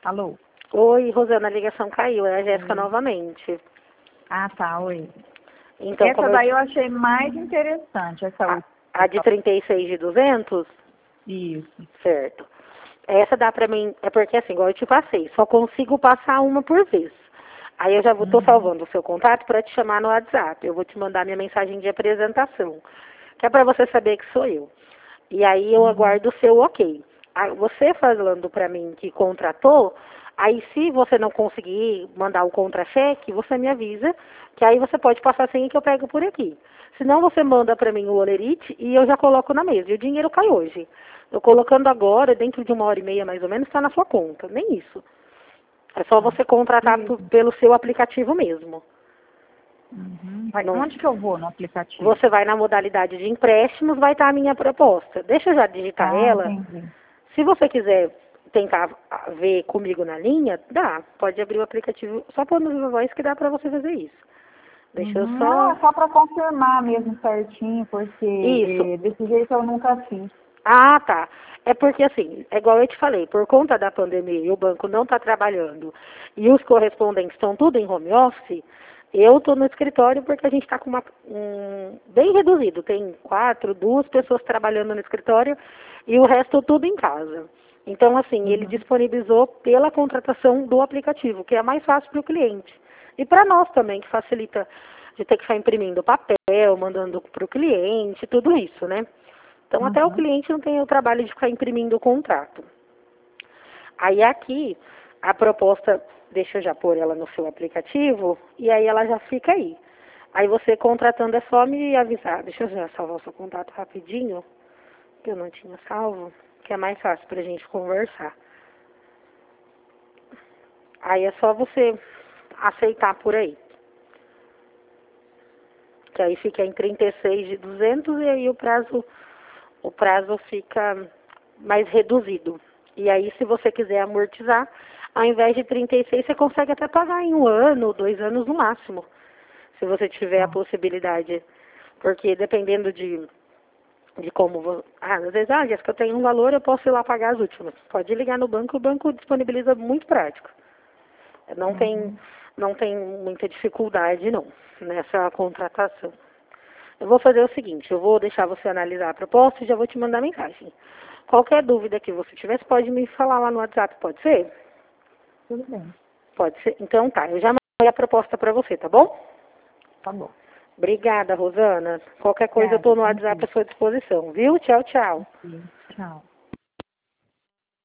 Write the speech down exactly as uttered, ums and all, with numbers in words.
Alô? Oi, Rosana, a ligação caiu, é a Jéssica Oi. novamente. Ah, tá, oi. Então, Essa como daí eu... eu achei mais interessante, essa a, última. a de trinta e seis de duzentos? Isso. Certo. Essa dá pra mim, é porque assim, igual eu te passei, só consigo passar uma por vez. Aí eu já vou, tô Uhum. salvando o seu contato para te chamar no WhatsApp. Eu vou te mandar minha mensagem de apresentação, que é para você saber que sou eu. E aí eu Uhum. aguardo o seu ok. Aí você falando para mim que contratou, aí se você não conseguir mandar o contra-cheque, você me avisa, que aí você pode passar sem que eu pego por aqui. Senão você manda para mim o olerite e eu já coloco na mesa. E o dinheiro cai hoje. Eu colocando agora, dentro de uma hora e meia mais ou menos, está na sua conta. Nem isso. É só Tá. você contratar E, p- pelo seu aplicativo mesmo. uhum. Vai, Não, onde que eu vou no aplicativo? você vai na modalidade de empréstimos, vai estar a minha proposta. Deixa eu já digitar Ah, ela. entendi. Se você quiser tentar ah, ver comigo na linha, dá. Pode abrir o aplicativo, só pôr no Viva Voz que dá para você fazer isso. Deixa eu Uhum. Não, só... é só para confirmar mesmo certinho, porque Isso. eh, desse jeito eu nunca fiz. Ah, tá. É porque assim, é igual eu te falei, por conta da pandemia e o banco não está trabalhando e os correspondentes estão tudo em home office, eu estou no escritório porque a gente está com uma, um, bem reduzido. Tem quatro, duas pessoas trabalhando no escritório e o resto tudo em casa. Então, assim, ele Uhum. disponibilizou pela contratação do aplicativo, que é mais fácil para o cliente. E para nós também, que facilita de ter que ficar imprimindo papel, mandando para o cliente, tudo isso, né? Então, até o Uhum. cliente não tem o trabalho de ficar imprimindo o contrato. Aí aqui, a proposta, deixa eu já pôr ela no seu aplicativo, e aí ela já fica aí. Aí você contratando é só me avisar. Deixa eu já salvar o seu contato rapidinho, que eu não tinha salvo, que é mais fácil pra gente conversar. Aí é só você aceitar por aí. Que aí fica em trinta e seis de duzentos e aí o prazo, o prazo fica mais reduzido. E aí, se você quiser amortizar, ao invés de trinta e seis, você consegue até pagar em um ano, dois anos no máximo, se você tiver a Tá. possibilidade. Porque dependendo de, de como... vo- Ah, às vezes, ah, Jéssica, eu tenho um valor, eu posso ir lá pagar as últimas. Pode ligar no banco, o banco disponibiliza muito prático. Não tem, Uhum. não tem muita dificuldade, não, nessa contratação. Eu vou fazer o seguinte, eu vou deixar você analisar a proposta e já vou te mandar mensagem. Qualquer dúvida que você tiver, você pode me falar lá no WhatsApp, pode ser? Tudo bem. Pode ser. Então tá, eu já mandei a proposta para você, tá bom? Tá bom. Obrigada, Rosana. Qualquer coisa eu Obrigada, estou no WhatsApp tranquilo. à sua disposição, viu? Tchau, tchau. Ok. Tchau.